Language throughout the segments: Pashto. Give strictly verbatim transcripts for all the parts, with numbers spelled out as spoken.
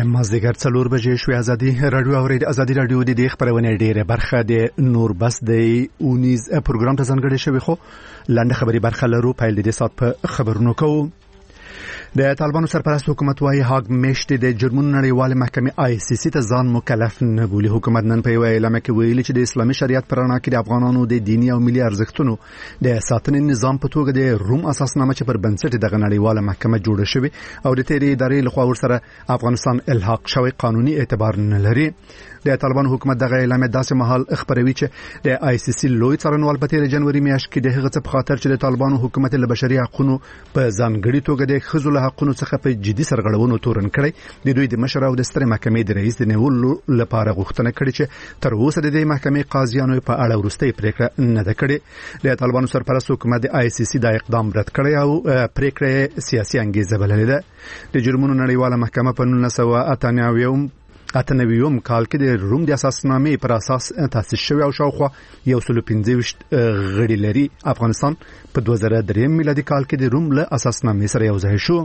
مازدیګر څلور بجې شوې. ازادي رادیو اورید ازادي رادیو د دې خبرونه ډیره برخه د نور بس د اونیز پروګرام ته ځانګړې شوی، خو لاندې خبري برخه لرو. پیل د دې سات په خبرونو کوو. د طالبانو سرپرست حکومت وايي هاګ میشت د جرمونو نړیواله محکمه آی سی سی ته ځان مکلف نه بولي. حکومت نن په اعلان کې ویلي چې د اسلامي شریعت پر رڼا کې د افغانانو د دینی او ملي ارزښتونو د ساتنې نظام په توګه د روم اساسنامه چې پر بنسټ دغه نړیواله محکمه جوړه شوې او د تیرې ادارې لخوا ورسره افغانستان الحاق شوی قانوني اعتبار نه لري. د طالبانو حکومت دغه اعلان داسې مهال خبروي چې د آی سی سی لوی څارنوال په تیر جنوري میاشت کې د هغه څه په خاطر چې د طالبانو حکومت له بشري حقوقو په ځانګړي توګه د ښځو له حقوقو څخه په جدي سرغړونو تورن کړي. د دوی د مشر او د سترې محکمې د رئیس د نیولو لپاره غوښتنه کړې چې تر اوسه د دې محکمې قاضیانو په اړه وروستۍ پریکړه نه ده کړې. د طالبانو سرپرست حکومت د آی سی سی د اقدام رد کړی او پریکړه سیاسي انګیزه بللې ده. د جرمونو نړیواله محکمه په نولس سوه اته نوي اته نوي کال کې د روم د اساسنامې پر اساس تاسیس شوی او شاوخوا یو سل پنځه ویشت غړي لري. افغانستان په دوه زره درې میلادي کال کې د روم له اساسنامې سره یو ځای شو.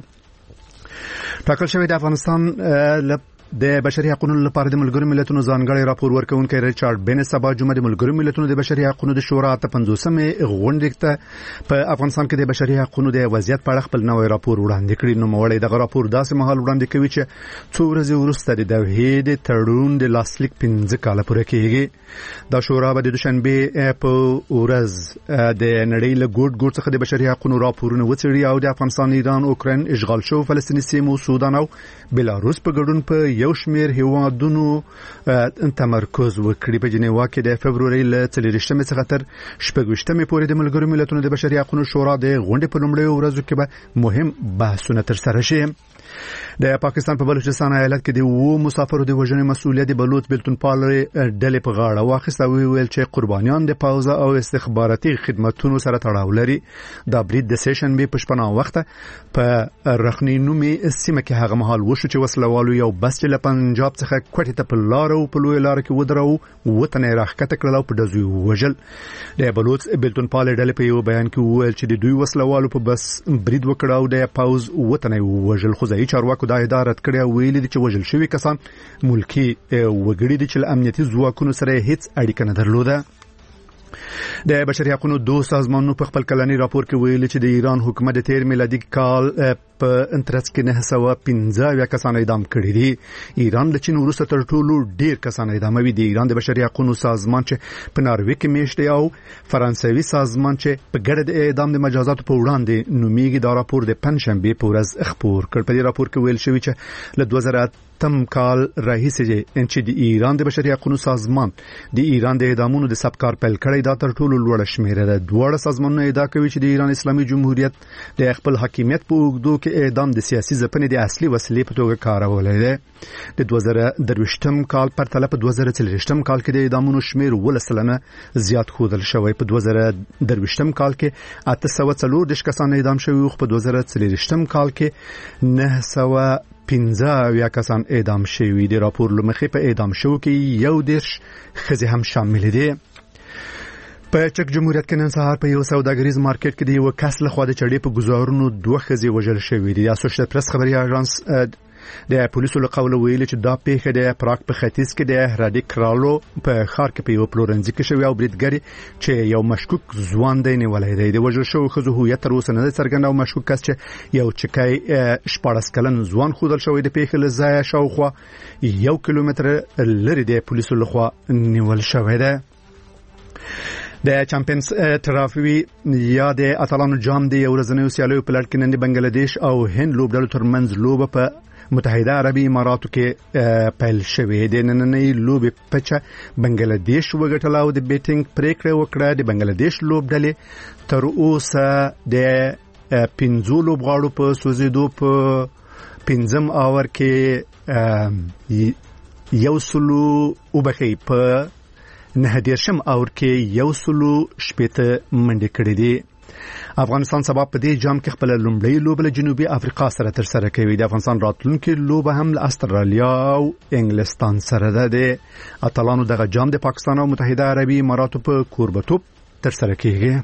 ټاکل شوی د افغانستان له د بشري حقوقو لپاره د ملګرو ملتونو ځانګړی راپور ورکونکي ریچارډ بن سبا جمعه د ملګرو ملتونو د بشري حقوقو د شورا ته پنځوسمې غونډې ته په افغانستان کې د بشري حقوقو د وضعیت په اړه خپل نوې راپور وړاندې کړی. نو موړی دغه راپور داسې مهال وړاندې کوي چې څو ورځې وروسته د دوحې د تړون د لاسلیک پنځه کاله پوره کېږي. دا شورا به د دوشنبه په ورځ د نړۍ له ګوټ ګوټ څخه د بشري حقوقو راپورونه وڅېړي او د افغانستان، ایران، اوکراین، اشغال شوو فلسطیني سیمو، سودان او بلاروس په ګډون په یو شمیر هیوادونو تمرکز وکړي. په جنیوا کې د فبروري له څلورشتمې څخه تر شپږویشتمې پورې د ملګرو ملتونو د بشري حقوقو شورا د غونډې په لومړیو ورځو کې به مهم بحثونه ترسره شي. د پاکستان په بلوچستان ایالت کې د وو مسافرو د وژنې مسؤلیت د بلوچ بلتونپال ډلې په غاړه واخیسته او ویل چې قربانیان د پوځ او استخباراتي خدماتونو سره تړاو لري. دا برید د سیشن به پښپنا وخت په رخنی نومي سیمه کې هغه مهال وشو چې وسلوالو یو بس چې له پنجاب څخه کوټې ته په لار او په لوی لار کې ودرو وطن راخته کړل او په دزوی وژل. د بلوچ بلتونپال ډلې په یو بیان کې ویل چې د دوی وسلوالو په بس برید وکړ او د پوځ وطن وژل. خو ځای چارواکو دا اداره کړې او ویلي دي چې وژل شوی کسان ملکی وګړي دي چې امنیتي ځواکونو سره هیڅ اړیکه نه درلوده. د بشري حقوقو دوه سازمانونو په خپل کلنی راپور کې ویلي چې د ایران حکومت د تیر میلادي کال په انترس کې نه سوه پنځه کسان اعدام کړي دي. ایران له چین وروسته تر ټولو ډیر کسان اعدام وي. د ایران د بشري حقوقو سازمان چې په ناروې کې میشت دی او فرانسوي سازمان چې په ګډه د اعدام د مجازاتو په وړاندې نومیږي دا راپور د پنځشنبه په ورځ خپور کړ. په دې راپور کې ویل شوی چې له دوه زره تم کال راهیسې چې د ایران د بشري حقوقو سازمان د ایران د اعدامونو د سبکار پیل کړی دا تر ټولو لوړه شمیره ده. دواړه سازمانونه ادعا کوي چې د ایران اسلامي جمهوریت د خپل حاکمیت په اوږدو کې اعدام د سیاسي ځپنې د اصلي وسیلې په توګه کارولې ده. د دوه زره درویشتم کال پرتله په دوه زره څلوېښتم کال کې د اعدامونو شمیر ولس سلنه زیات ښودل شوی. په دوه زره درویشتم کال کې اته سوه څلور دېرش کسان اعدام شوي او په دوه زره څلوېښتم کال کې نه سوه پنځه اویا کسان اعدام شوي. د راپور لمخې په اعدام شوو کې یو دېرش ښځې هم شامل دي. په چک جمهوریت کې نن سهار په یو سوداګریز مارکیټ کې د یو کس له خوا د چړې په گزارونو دوه ښځې وژل شوې دي. د اسوسییټډ پریس خبري اژانس د پولیسو له قوله ویلي چې دا پیښه د پراګ په ختیځ کې د هرادي کرالو په ښار کې په یو پلورنځي کې شوې او بریدګر چې یو مشکوک ځوان دی نیولای دی. د وژل شوو ښځو هویت تر اوسه نه څرګند او مشکوک کس چې یو چکای شپاړس کلن ځوان ښودل شوی د پیښې له ځایه شاوخوا یو کیلومتر لرې د پولیسو لخوا نیول شوی دی. د چمپیونز ټرافي یا د اتلانو جام د یو ورځنیو سیالیو په لړ کې نن د بنگلاديش او هند لوبډلو ترمنځ لوبه په متحده عربي اماراتو کې پیل شوې. د نننۍ لوبې پچه بنگلاديش وګټله او د بیټینګ پریکړه وکړه. د بنگلاديش لوبډلې تر اوسه د پنځو لوبغاړو په سوزیدو په پنځم اوور کې یو سلو وبخي په نه دیرشم اور کې یو سلو شپېته منډې کړې دي. افغانستان سبا په دې جام کې خپل لومړی لوبه له جنوبي افریقا سره تر سره کوي. د افغانستان راتلونکي لوبه هم له استرالیا او انګلستان سره ده. د اتلانو دغه جام د پاکستان او متحده عربي اماراتو په کوربتوب تر سره کیږي.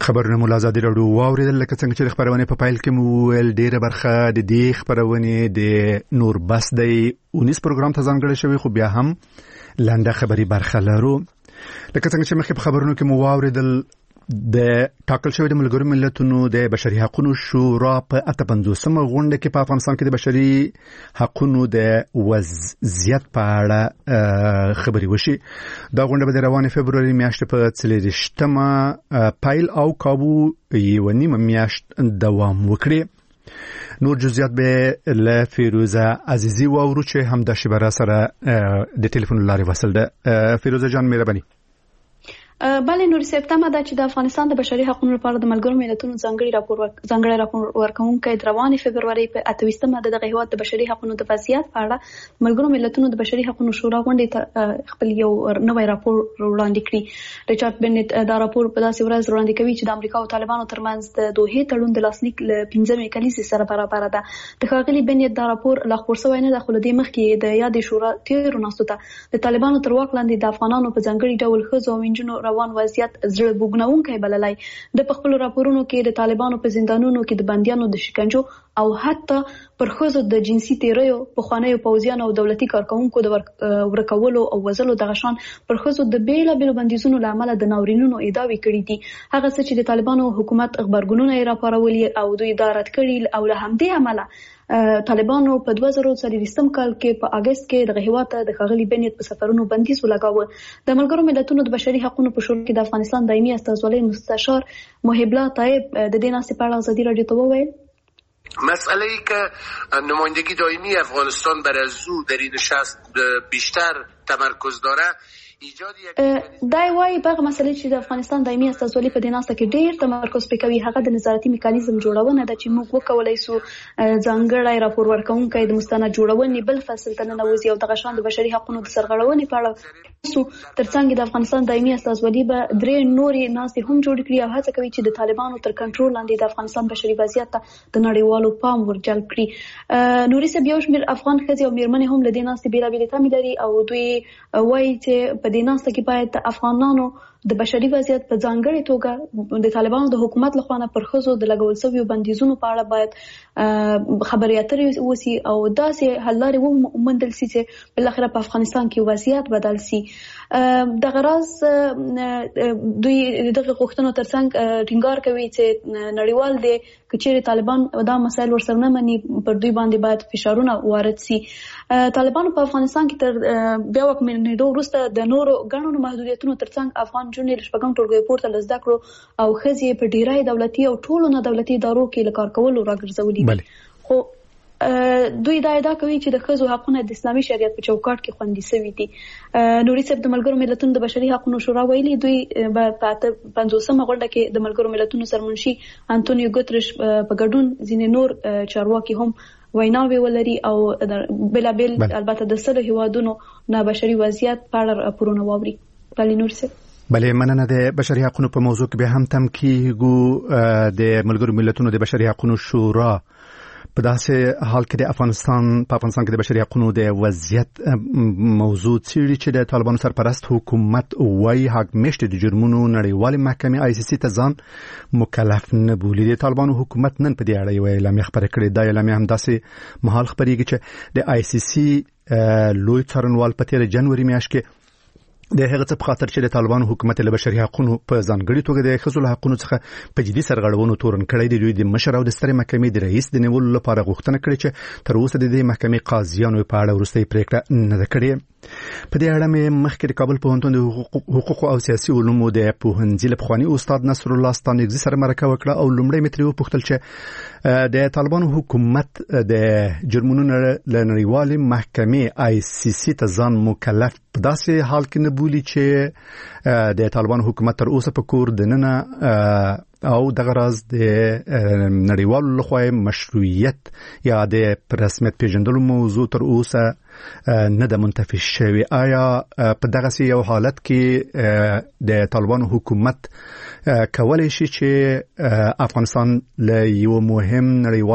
خبرونه مو آزادي راډیو واوریدل لکه څنګه چې خبرونه په پایل کې مو ول ډیره برخه د دې خبرونه د نور بس دی اونیس پروګرام ته ځانګړی شوی خو بیا هم لنډه خبري برخه لرو. لکه څنګه چې مخکې په خبرونو کې مو واوریدل د ټاکل شوی د ملګرو ملتونو د بشري حقوقو شورا په اته پنځوسمه غونډه کې په افغانستان کې د بشري حقوقو د وضعیت په اړه خبري وشي. دا غونډه به د روانې فبروري میاشتې په څلورشتمه پایل او کابو یو نیمه میاشت دوام وکړي. نور جزئیات به له فیروزه عزیزی واورو چې هم د شبره سره د ټلیفون لارې وصل ده. فیروزه جان مهرباني. بله نور سپتمبر د چې د افغانستان د بشري حقوقو لپاره د ملګرو ملتونو ځانګړي راپور ځانګړي راپور ورکوونکی د روانې فبروري په اتويستمه د دغه هیواد د بشري حقوقو د وضعیت په اړه ملګرو ملتونو د بشري حقوقو شورا غونډې خپل یو نوی راپور وړاندې کړی. ریچارډ بنت دا راپور په داسې ورځ وړاندې کوي چې د امریکا او طالبانو ترمنځ د دوه تړون د لاسلیک ل پنځمې کلیزې سره برابر ده. د ښاغلي بنت دا راپور لا خبر شوی نه د خلودي مخکې د یاد شورا تیر ناستو ته د طالبانو تر واک لاندې د افغانانو په ځانګړي ډول خزو او انجنونو روان وضعیت زړه بوګناونکی بللای. د خپل راپورونو کې د طالبانو په زندانونو کې د بنديانو د شکنجو او حتی پر خزو د جنسي تیریو په خوانیو پوځیانو او دولتي کارکونکو د ورکولو او وزلو د غشان پر خزو د بیل بیل بندیزونو لامل د ناورینونو ادعاوې کړې دي. هغه څه چې د طالبانو حکومت خبرګونونه یې راپارولي او دوی ادارت کړي او له همدې عمله طالبانو په دوه زره څلوېښتم کال کې په اگست کې د هیواد د خغلی بنیت په سفرونو بندیز ولګاوه. د ملګرو ملتونو د بشري حقوقو په شورا کې د افغانستان دایمي استازولۍ مستشار محب الله طیب د دې ناسې په اړه ازادي راډیو ته وویل مسئله ای که نمایندگی دائمی افغانستان بر از او در این نشست بیشتر تمرکز داره دای وای په مسله چې د افغانستان دایمي استازولۍ په دیناسته کې ډیر تمرکز کوي هغه د نظارتي میکانیزم جوړونه د چې موږ وکولای سو ځانګړی راپور ورکونکي د مستند جوړونې بل فصل ته ننوځي او د غشان د بشري حقوقو د سرغړونې په اړه سو ترڅنګ د افغانستان دایمي استازولۍ به درې نوري ناستې هم جوړ کړي او هڅه کوي چې د طالبانو تر کنټرول لاندې د افغانستان بشري وضعیت ته د نړیوالو پام ورجلب کړي. نوري سبیاو شمیر افغان ښځې او میرمنې هم له دې ناستې بیلابېلې تمې لري او دوی وایي چې په دې ناسته کې باید د افغانانو د بشري وضعیت په ځانګړي توګه د طالبانو د حکومت لخوا نه پر خزو د لګول شویو بندیزونو په اړه باید خبري اترې وسی او داسې حل لارې وموندل شي چې بل اخر په افغانستان کې وضعیت بدل شي. د غرض دوی دغه غوښتنو ترڅنګ ټینګار کوي چې نړیوال دي کچېره طالبان دا مسایل ورسره نه مني پر دوی باندې باید فشارونه وارد شي. طالبانو په افغانستان کې تر بیا وک منې دوه وروسته د نورو غنونو محدودیتونو ترڅنګ افغان جنې لشپګم ټولګي پورته لزده کړو او خزي په ډیرای دولتي او ټولو نه دولتي ادارو کې لکار کول راګرځولي. خو دوی دا ادعا کوي چې د خزو حقونه د اسلامي شریعت په چوکاټ کې خوندي شوي دي. نوري صاحب د ملګرو ملتونو د بشري حقوقو شورا ویلي دوی په پنځوسمه غونډه کې د ملګرو ملتونو سرمنشي انټونیو ګوتریش په ګډون ځینې نور چارواکي هم ویناوي ولري او بلابل البته د سلو هیوادونو نه بشري وضعیت په اړه راپورونه واوري. بل نور صاحب بله مننه. د بشري حقوقو په موضوع کې به هم تم کیږو د ملګرو ملتونو د بشري حقوقو شورا په داسې حال کې د افغانستان په افغانستان کې د بشري حقوقو د وضعیت موضوع څیړي چې د طالبانو سرپرست حکومت وايي حق مشت د جرمونو نړیوال محکمې آی سی سی ته ځان مکلف نه بولي. د طالبانو حکومت نن په دې اړه یو اعلامیه خبره کړې ده. اعلامیه هم داسې مهال خبرېږي چې د آی سی سی لوی څارنوال په تیر جنوري میاشت کې د هغه څه په خاطر چې د طالبانو حکومت له بشري حقوقو په ځانګړي توګه د خزو له حقوقو څخه په جدي سرغړونو تورن کړی دی. دوی د مشر او د سترې محکمې د رئیس د نیولو لپاره غوښتنه کړې چې تر اوسه د دې محکمې قاضیانو په اړه وروستۍ پریکړه نه ده کړې. په دې اړه مې مخکې د کابل پوهنتون د حقوقو او سیاسي علومو د پوهنځي له پخواني استاد نصر الله ستانکزي سره مرکه وکړه او لومړی مې ترې وپوښتل چې د طالبانو حکومت د جرمونو له نړیوالې محکمې آی سی سی ته ځان مکلف په داسې حال کې نه بولي چې د طالبانو حکومت تر اوسه په کور دننه او دغه راز د نړیوالو لخوا مشروعیت یا د رسمیت پیژندلو موضوع تر اوسه نه د منتفي شوی. آیا په دغه یو حالت کې د طالبانو حکومت کولای شي چې افغانستان له یو مهم نړیوال